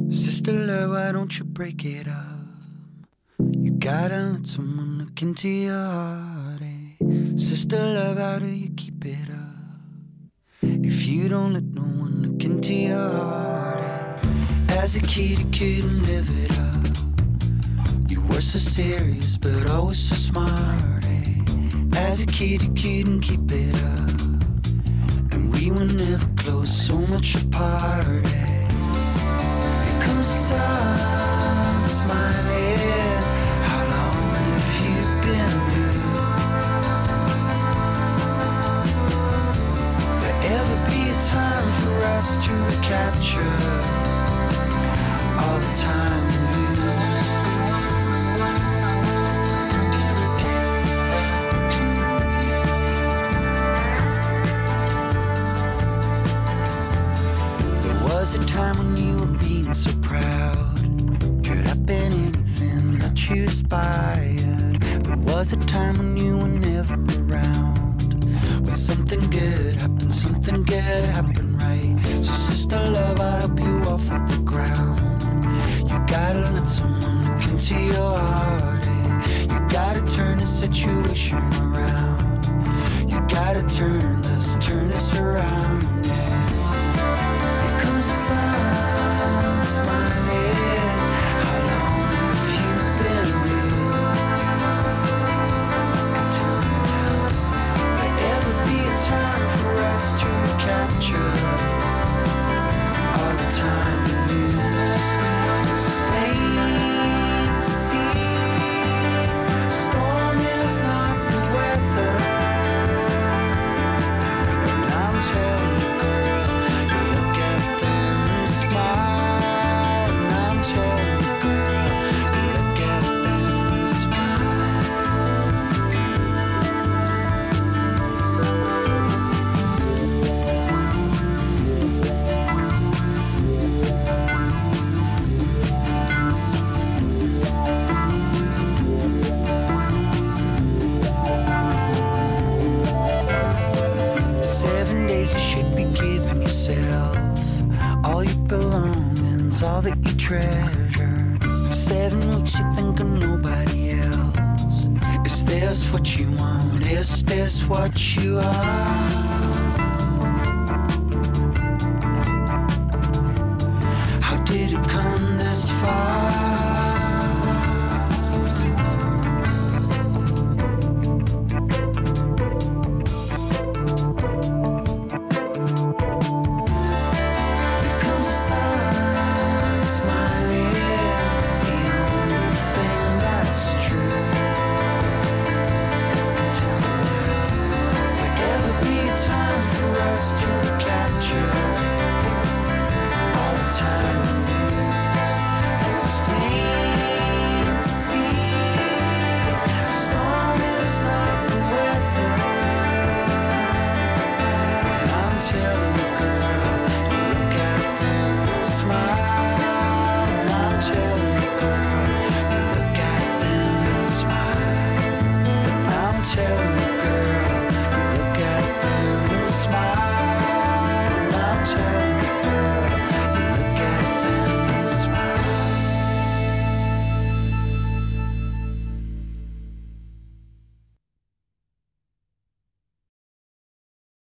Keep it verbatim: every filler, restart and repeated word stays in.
Sister love, why don't you break it up? You gotta let someone look into your heart, eh? Sister love, how do you keep it up? If you don't let no one look into your heart, eh? As a kid you couldn't live it up. You were so serious but always so smart, eh? As a kid you couldn't keep it up. And we were never close, so much apart, eh? Here comes the sun, smiling. How long have you been blue? There'll ever be a time for us to recapture all the time we lose. There was a time when you were being so proud. Could have been anything that you aspired. There was a time when you were never around. When something good happened, something good happened right. So sister love, I'll help you off of the ground. You gotta let someone look into your heart, eh? You gotta turn the situation around. You gotta turn this, turn this around, yeah. Here comes the sun, smiling. How long have you been blue? Tell me now. There'll ever be a time for us to recapture all the time we lose. 'Cause it's plain to see, storm is not the weather. And I'm telling you, girl, you look at them and smile. And I'm telling you, girl, you look at them and smile. Seven days you should be giving yourself all your belongings, all that you treasure. Seven weeks you think of nobody else. Is this what you want? Is this what you are?